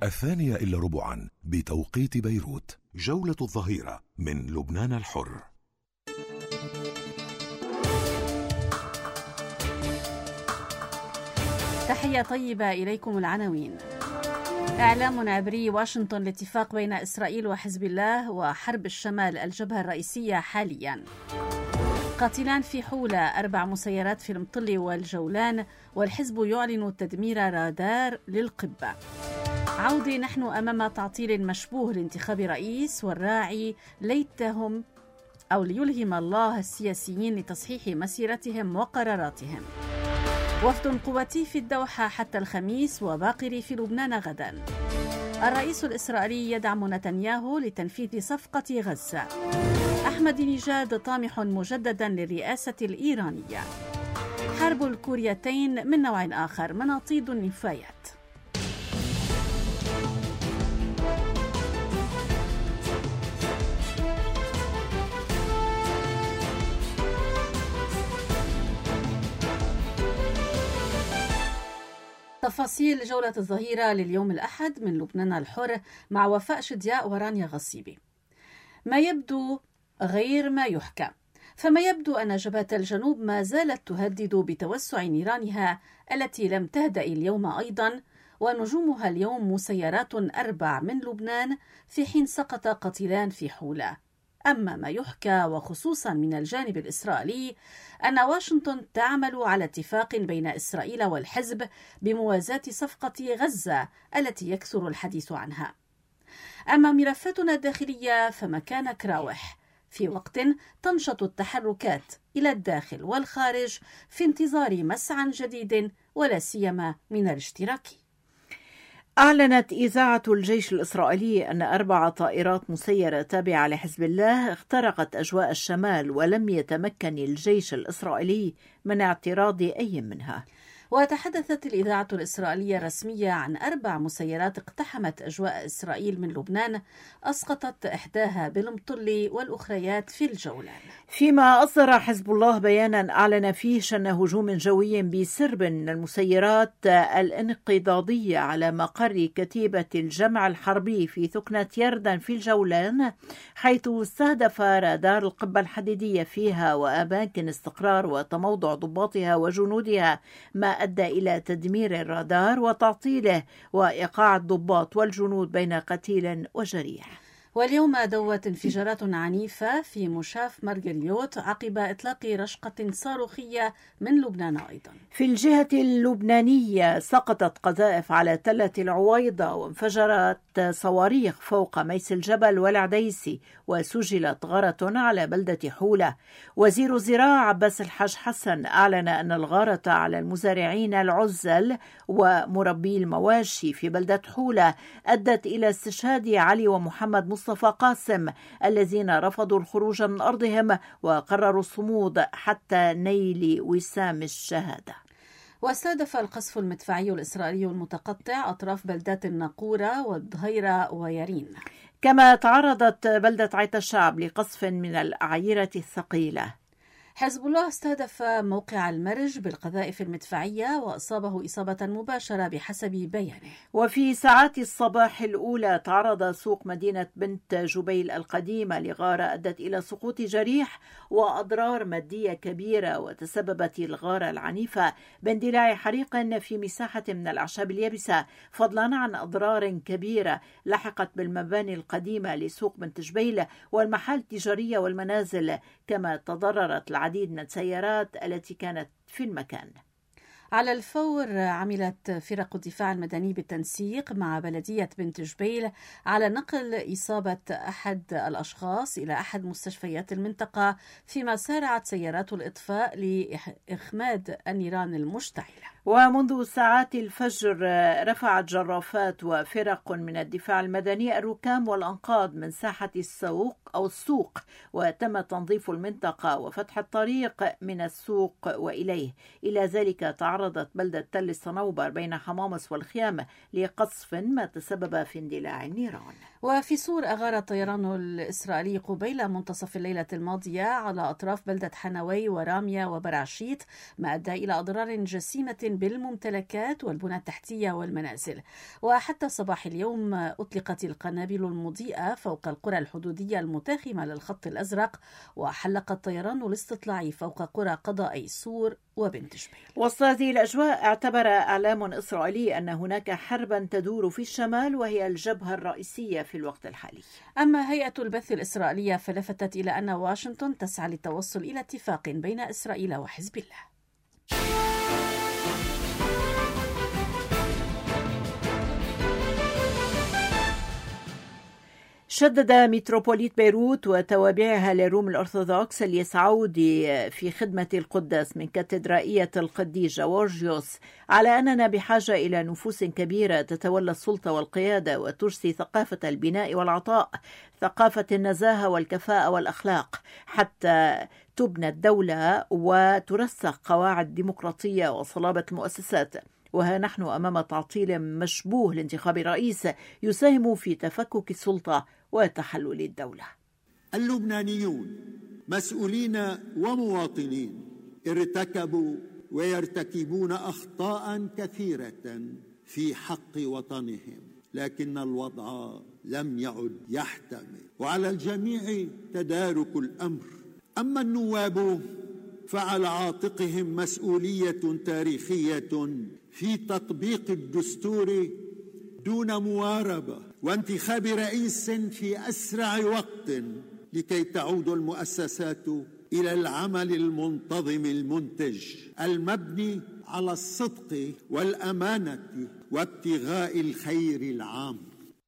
2:15 بتوقيت بيروت. جولة الظهيرة من لبنان الحر. تحية طيبة إليكم. العناوين: إعلام عبري واشنطن لاتفاق بين إسرائيل وحزب الله وحرب الشمال الجبهة الرئيسية حاليا. قاتلان في حولة، 4 مسيرات في المطل والجولان، والحزب يعلن تدمير رادار للقبة. عودة، نحن أمام تعطيل مشبوه لانتخاب رئيس، والراعي ليتهم أو ليلهم الله السياسيين لتصحيح مسيرتهم وقراراتهم. وفد قواتي في الدوحة حتى الخميس، وباقري في لبنان غدا. الرئيس الإسرائيلي يدعم نتنياهو لتنفيذ صفقة غزة. أحمد نيجاد طامح مجددا للرئاسة الإيرانية. حرب الكوريتين من نوع آخر، مناطيد النفايات. تفاصيل جولة الظهيرة لليوم الأحد من لبنان الحر مع وفاء شدياء ورانيا غصيبي. ما يبدو غير ما يحكى، فما يبدو أن جبهة الجنوب ما زالت تهدد بتوسع نيرانها التي لم تهدأ اليوم أيضا، ونجومها اليوم مسيرات 4 من لبنان، في حين سقط قتيلان في حولة. أما ما يحكى وخصوصا من الجانب الإسرائيلي أن واشنطن تعمل على اتفاق بين إسرائيل والحزب بموازاة صفقة غزة التي يكثر الحديث عنها. أما ملفاتنا الداخلية فمكانك راوح، في وقت تنشط التحركات إلى الداخل والخارج في انتظار مسعى جديد ولا سيما من الاشتراكي. أعلنت إذاعة الجيش الإسرائيلي أن 4 طائرات مسيرة تابعة لحزب الله اخترقت أجواء الشمال، ولم يتمكن الجيش الإسرائيلي من اعتراض أي منها. وتحدثت الإذاعة الإسرائيلية الرسمية عن 4 مسيرات اقتحمت أجواء إسرائيل من لبنان، أسقطت إحداها بالمطل والأخريات في الجولان. فيما أصدر حزب الله بيانا أعلن فيه شن هجوم جوي بسرب من المسيرات الانقضاضية على مقر كتيبة الجمع الحربي في ثكنة يردن في الجولان، حيث استهدف رادار القبة الحديدية فيها وأماكن استقرار وتموضع ضباطها وجنودها، ما أدى إلى تدمير الرادار وتعطيله وإيقاع الضباط والجنود بين قتيل وجريح. واليوم دوت انفجارات عنيفة في مشاف مرجليوت عقب إطلاق رشقة صاروخية من لبنان أيضا. في الجهة اللبنانية سقطت قذائف على تلة العويضة، وانفجرت صواريخ فوق ميس الجبل والعديسي، وسجلت غارة على بلدة حولة. وزير الزراعة عباس الحاج حسن أعلن أن الغارة على المزارعين العزل ومربي المواشي في بلدة حولة أدت إلى استشهاد علي ومحمد مصطفى قاسم، الذين رفضوا الخروج من أرضهم وقرروا الصمود حتى نيل وسام الشهادة. واستهدف القصف المدفعي الإسرائيلي المتقطع أطراف بلدات الناقورة والظهيرة ويارين. كما تعرضت بلدة عيت الشعب لقصف من الأعيرة الثقيلة. حزب الله استهدف موقع المرج بالقذائف المدفعية وأصابه إصابة مباشرة بحسب بيانه. وفي ساعات الصباح الأولى تعرض سوق مدينة بنت جبيل القديمة لغارة أدت إلى سقوط جريح وأضرار مادية كبيرة، وتسببت الغارة العنيفة باندلاع حريق في مساحة من الأعشاب اليابسة، فضلا عن أضرار كبيرة لحقت بالمباني القديمة لسوق بنت جبيل والمحال التجارية والمنازل، كما تضررت العديد من السيارات التي كانت في المكان. على الفور عملت فرق الدفاع المدني بالتنسيق مع بلدية بنت جبيل على نقل إصابة أحد الأشخاص إلى أحد مستشفيات المنطقة، فيما سارعت سيارات الإطفاء لإخماد النيران المشتعلة. ومنذ ساعات الفجر رفعت جرافات وفرق من الدفاع المدني الركام والأنقاض من ساحة السوق، وتم تنظيف المنطقة وفتح الطريق من السوق وإليه. إلى ذلك تعرضت بلدة تل الصنوبر بين حمامص والخيام لقصف ما تسبب في اندلاع النيران. وفي سور أغار الطيران الإسرائيلي قبيل منتصف الليلة الماضية على أطراف بلدة حنوي ورامية وبرعشيت، ما أدى إلى أضرار جسيمة بالممتلكات والبنى التحتية والمنازل. وحتى صباح اليوم أطلقت القنابل المضيئة فوق القرى الحدودية المتاخمة للخط الأزرق، وحلق الطيران الاستطلاعي فوق قرى قضائي سور وبنت جبيل. وسط هذه الأجواء اعتبر إعلام إسرائيلي أن هناك حربا تدور في الشمال وهي الجبهة الرئيسية في الوقت الحالي. أما هيئة البث الإسرائيلية فلفتت إلى أن واشنطن تسعى للتوصل إلى اتفاق بين إسرائيل وحزب الله. شدد متروبوليت بيروت وتوابعها للروم الأرثوذكس اليسعودي في خدمة القداس من كاتدرائية القديس جورجيوس على أننا بحاجة إلى نفوس كبيرة تتولى السلطة والقيادة وترسي ثقافة البناء والعطاء، ثقافة النزاهة والكفاءة والأخلاق، حتى تبنى الدولة وترسخ قواعد ديمقراطية وصلابة المؤسسات. وها نحن أمام تعطيل مشبوه لانتخاب رئيس يساهم في تفكك السلطة وتحلل الدولة. اللبنانيون مسؤولين ومواطنين ارتكبوا ويرتكبون أخطاء كثيرة في حق وطنهم، لكن الوضع لم يعد يحتمل، وعلى الجميع تدارك الأمر. أما النواب فعلى عاتقهم مسؤولية تاريخية في تطبيق الدستور دون مواربة وانتخاب رئيس في أسرع وقت لكي تعود المؤسسات إلى العمل المنتظم المنتج المبني على الصدق والأمانة وابتغاء الخير العام.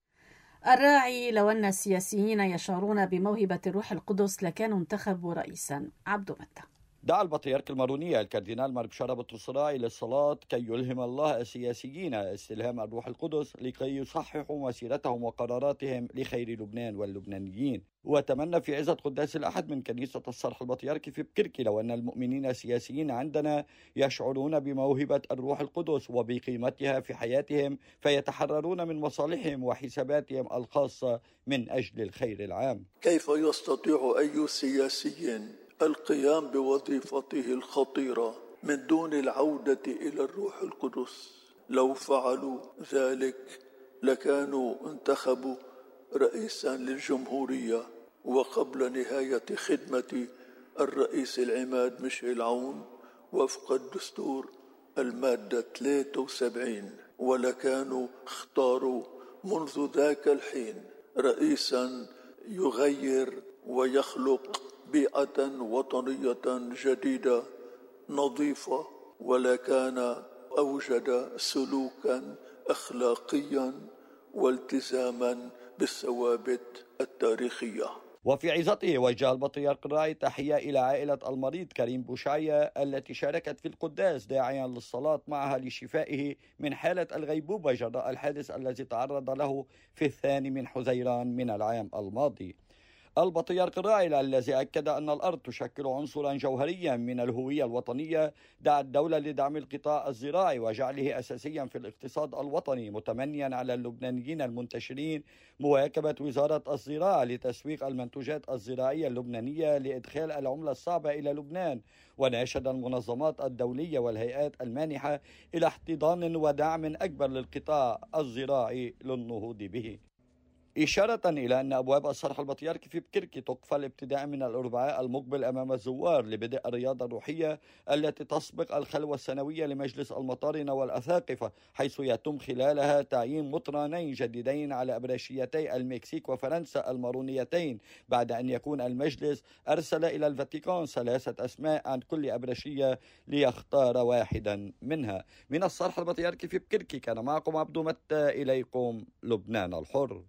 الراعي لو أن السياسيين يشعرون بموهبة الروح القدس لكانوا انتخبوا رئيسا. عبد متى. دعا البطريرك المارونية الكاردينال مار بشارة بطرسراء إلى الصلاة كي يلهم الله السياسيين استلهام الروح القدس لكي يصححوا مسيرتهم وقراراتهم لخير لبنان واللبنانيين. وتمنى في عزة قداس الأحد من كنيسة الصرح البطريركي في بكركي لو أن المؤمنين السياسيين عندنا يشعرون بموهبة الروح القدس وبقيمتها في حياتهم فيتحررون من مصالحهم وحساباتهم الخاصة من أجل الخير العام. كيف يستطيع أي سياسي القيام بوظيفته الخطيرة من دون العودة إلى الروح القدس؟ لو فعلوا ذلك لكانوا انتخبوا رئيسا للجمهورية وقبل نهاية خدمة الرئيس العماد ميشيل عون وفق الدستور المادة 73، ولكانوا اختاروا منذ ذاك الحين رئيسا يغير ويخلق بيئة وطنية جديدة نظيفة، ولكان أوجد سلوكا أخلاقيا والتزاما بالثوابت التاريخية. وفي عظته وجه البطريرك الراعي تحية إلى عائلة المريض كريم بوشاية التي شاركت في القداس داعيا للصلاة معها لشفائه من حالة الغيبوبة جراء الحادث الذي تعرض له في 2 من حزيران من العام الماضي. البطريرك الراعي الذي أكد أن الأرض تشكل عنصرا جوهريا من الهوية الوطنية دعا الدولة لدعم القطاع الزراعي وجعله أساسيا في الاقتصاد الوطني، متمنيا على اللبنانيين المنتشرين مواكبة وزارة الزراعة لتسويق المنتوجات الزراعية اللبنانية لإدخال العملة الصعبة إلى لبنان، وناشد المنظمات الدولية والهيئات المانحة إلى احتضان ودعم أكبر للقطاع الزراعي للنهوض به، إشارة إلى أن أبواب الصرح البطريركي في بكركي تقفل ابتداء من الأربعاء المقبل أمام الزوار لبدء الرياضة الروحية التي تسبق الخلوة السنوية لمجلس المطارنة والأساقفة، حيث يتم خلالها تعيين مطرانين جديدين على أبرشيتي المكسيك وفرنسا المارونيتين، بعد أن يكون المجلس أرسل إلى الفاتيكان 3 أسماء عن كل أبرشية ليختار واحدا منها. من الصرح البطريركي في بكركي كان معكم عبد متى، إليكم لبنان الحر.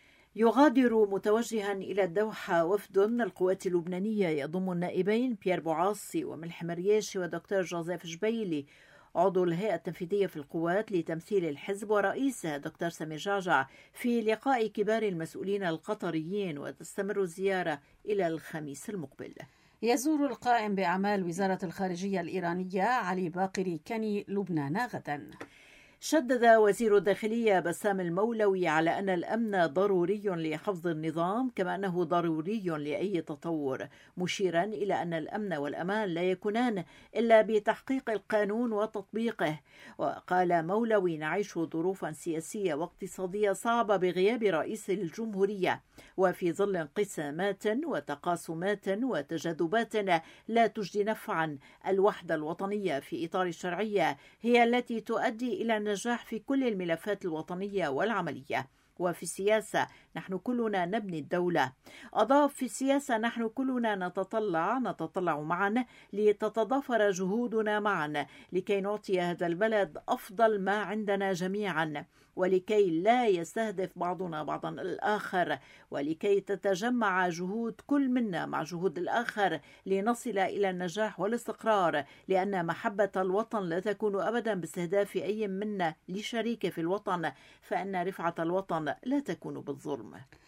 يغادر متوجها إلى الدوحة وفد من القوات اللبنانية يضم النائبين بيير بوعاصي وملحم رياشي ودكتور جوزيف جبيلي عضو الهيئة التنفيذية في القوات لتمثيل الحزب ورئيسه دكتور سمير جعجع في لقاء كبار المسؤولين القطريين، وتستمر الزيارة إلى الخميس المقبل. يزور القائم بأعمال وزارة الخارجية الإيرانية علي باقري كني لبنان غدا. شدد وزير الداخلية بسام المولوي على أن الأمن ضروري لحفظ النظام كما أنه ضروري لأي تطور، مشيرا إلى أن الأمن والأمان لا يكونان إلا بتحقيق القانون وتطبيقه. وقال مولوي: نعيش ظروفا سياسية واقتصادية صعبة بغياب رئيس الجمهورية، وفي ظل انقسامات وتقاسمات وتجاذبات لا تجدي نفعا. الوحدة الوطنية في إطار الشرعية هي التي تؤدي إلى النجاح في كل الملفات الوطنية والعملية. وفي السياسة نحن كلنا نبني الدولة. أضاف: في السياسة نحن كلنا نتطلع معا لتتضافر جهودنا معا لكي نعطي هذا البلد أفضل ما عندنا جميعا، ولكي لا يستهدف بعضنا بعضا الآخر، ولكي تتجمع جهود كل منا مع جهود الآخر لنصل إلى النجاح والاستقرار، لأن محبة الوطن لا تكون أبدا باستهداف أي منا لشريكه في الوطن، فإن رفعة الوطن لا تكون بالظلم.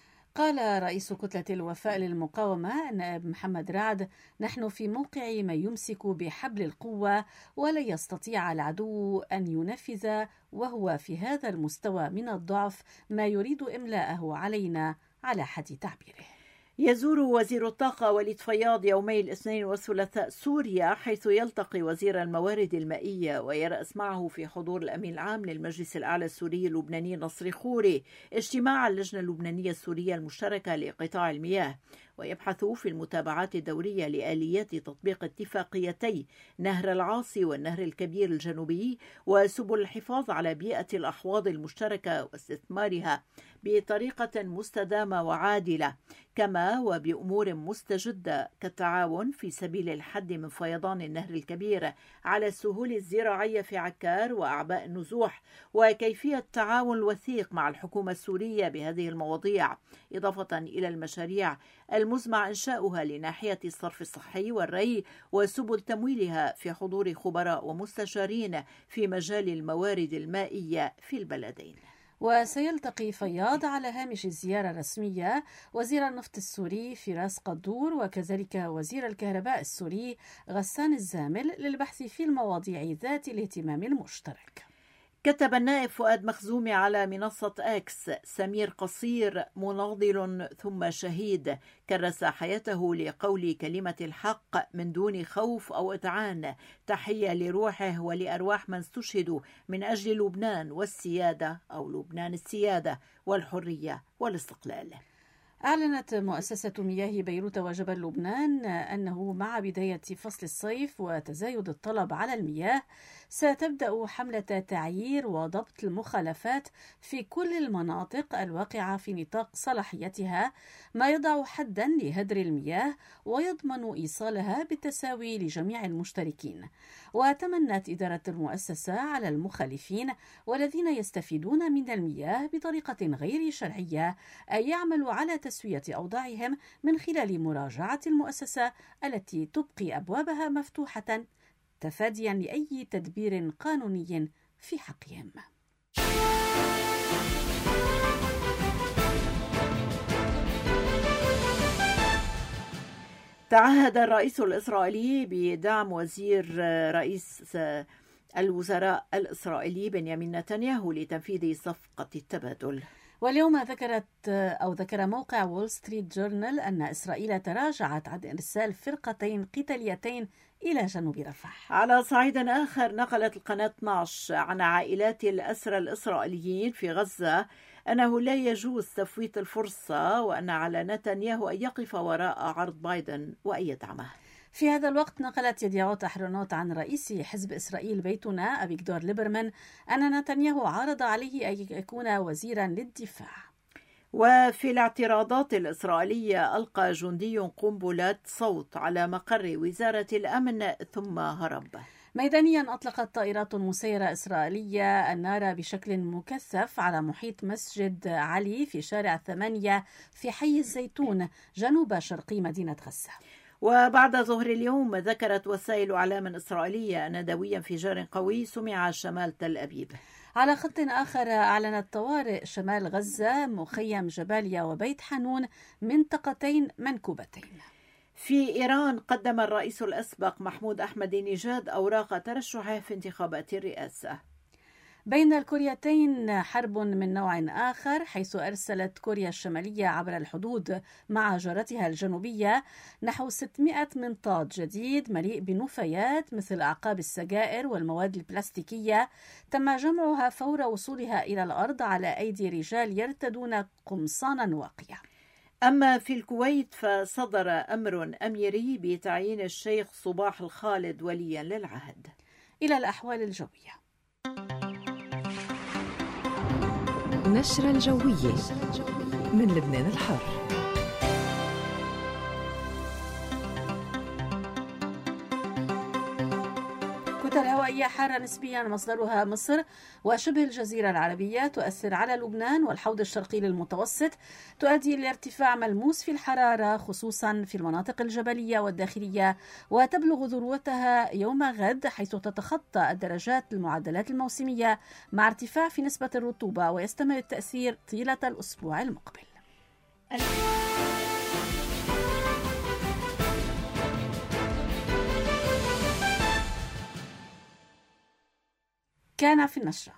قال رئيس كتلة الوفاء للمقاومة النائب محمد رعد: نحن في موقع من يمسك بحبل القوة ولا يستطيع العدو أن ينفذ وهو في هذا المستوى من الضعف ما يريد إملاءه علينا على حد تعبيره. يزور وزير الطاقة وليد فياض يومي الاثنين والثلاثاء سوريا، حيث يلتقي وزير الموارد المائية ويرأس معه في حضور الأمين العام للمجلس الأعلى السوري اللبناني نصري خوري اجتماع اللجنة اللبنانية السورية المشتركة لقطاع المياه، ويبحث في المتابعات الدورية لآليات تطبيق اتفاقيتي نهر العاصي والنهر الكبير الجنوبي وسبل الحفاظ على بيئة الأحواض المشتركة واستثمارها بطريقة مستدامة وعادلة، كما وبأمور مستجدة كالتعاون في سبيل الحد من فيضان النهر الكبير على السهول الزراعية في عكار وأعباء النزوح، وكيفية التعاون الوثيق مع الحكومة السورية بهذه المواضيع، إضافة إلى المشاريع المزمع إنشاؤها لناحية الصرف الصحي والري وسبل تمويلها في حضور خبراء ومستشارين في مجال الموارد المائية في البلدين. وسيلتقي فياض على هامش الزيارة الرسمية وزير النفط السوري فراس قدور وكذلك وزير الكهرباء السوري غسان الزامل للبحث في المواضيع ذات الاهتمام المشترك. كتب النائب فؤاد مخزومي على منصة إكس: سمير قصير مناضل ثم شهيد، كرس حياته لقول كلمة الحق من دون خوف أو إذعان، تحية لروحه ولأرواح من استشهدوا من أجل لبنان والسيادة أو لبنان السيادة والحرية والاستقلال. أعلنت مؤسسة مياه بيروت وجبل لبنان أنه مع بداية فصل الصيف وتزايد الطلب على المياه ستبدأ حملة تعيير وضبط المخالفات في كل المناطق الواقعة في نطاق صلاحيتها، ما يضع حدا لهدر المياه ويضمن إيصالها بالتساوي لجميع المشتركين. وتمنت إدارة المؤسسة على المخالفين والذين يستفيدون من المياه بطريقة غير شرعية أن يعملوا على تسوية أوضاعهم من خلال مراجعة المؤسسة التي تبقي أبوابها مفتوحة تفاديا لأي تدبير قانوني في حقهم. تعهد الرئيس الإسرائيلي بدعم وزير رئيس الوزراء الإسرائيلي بنيامين نتنياهو لتنفيذ صفقة التبادل. واليوم ذكر موقع وول ستريت جورنال أن إسرائيل تراجعت عن إرسال فرقتين قتاليتين إلى جنوب رفح. على صعيد آخر، نقلت القناة 12 عن عائلات الأسرى الإسرائيليين في غزة أنه لا يجوز تفويت الفرصة، وأن على نتنياهو أن يقف وراء عرض بايدن وأن يدعمه. في هذا الوقت نقلت يديعوت أحرونوت عن رئيس حزب إسرائيل بيتنا أبيجدور ليبرمان أن نتنياهو عرض عليه أن يكون وزيرا للدفاع. وفي الاعتراضات الإسرائيلية ألقى جندي قنبلة صوت على مقر وزارة الأمن ثم هرب. ميدانيا أطلقت طائرات مسيرة إسرائيلية النار بشكل مكثف على محيط مسجد علي في شارع 8 في حي الزيتون جنوب شرقي مدينة غزة. وبعد ظهر اليوم ذكرت وسائل إعلام إسرائيلية أن دوي انفجار قوي سمع شمال تل أبيب. على خط آخر، أعلنت طوارئ شمال غزة مخيم جباليا وبيت حنون منطقتين منكوبتين. في إيران قدم الرئيس الأسبق محمود أحمدي نژاد أوراق ترشحه في انتخابات الرئاسة. بين الكوريتين حرب من نوع آخر، حيث أرسلت كوريا الشمالية عبر الحدود مع جارتها الجنوبية نحو 600 منطاد جديد مليء بنفايات مثل أعقاب السجائر والمواد البلاستيكية، تم جمعها فور وصولها إلى الأرض على أيدي رجال يرتدون قمصانا واقية. أما في الكويت فصدر أمر أميري بتعيين الشيخ صباح الخالد وليا للعهد. إلى الأحوال الجوية. نشرة الجوية من لبنان الحر. كتل هوائية حارة نسبيا مصدرها مصر وشبه الجزيرة العربية تؤثر على لبنان والحوض الشرقي للمتوسط، تؤدي إلى ارتفاع ملموس في الحرارة خصوصا في المناطق الجبلية والداخلية، وتبلغ ذروتها يوم غد حيث تتخطى الدرجات المعدلات الموسمية مع ارتفاع في نسبة الرطوبة، ويستمر التأثير طيلة الأسبوع المقبل. كان في النشرة.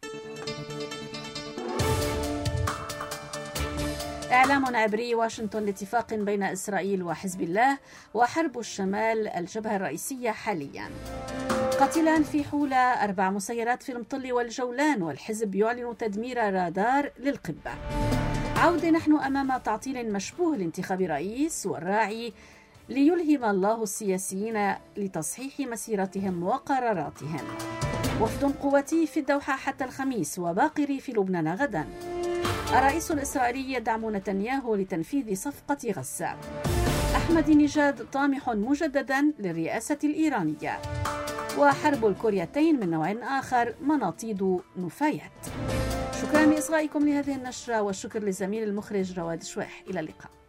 إعلام عبري واشنطن لاتفاق بين إسرائيل وحزب الله وحرب الشمال الجبهة الرئيسية حاليا. قتلان في حولة 4 مسيرات في المطل والجولان، والحزب يعلن تدمير رادار للقبة. عودة نحن أمام تعطيل مشبوه لانتخاب رئيس، والراعي ليلهم الله السياسيين لتصحيح مسيرتهم وقراراتهم. وفد قواتي في الدوحة حتى الخميس، وباقري في لبنان غدا. الرئيس الإسرائيلي يدعم نتنياهو لتنفيذ صفقة غزة. أحمد نجاد طامح مجددا للرئاسة الإيرانية. وحرب الكوريتين من نوع آخر، مناطيد نفايات. شكرا لإصغائكم لهذه النشرة، والشكر لزميل المخرج رواد شويح. إلى اللقاء.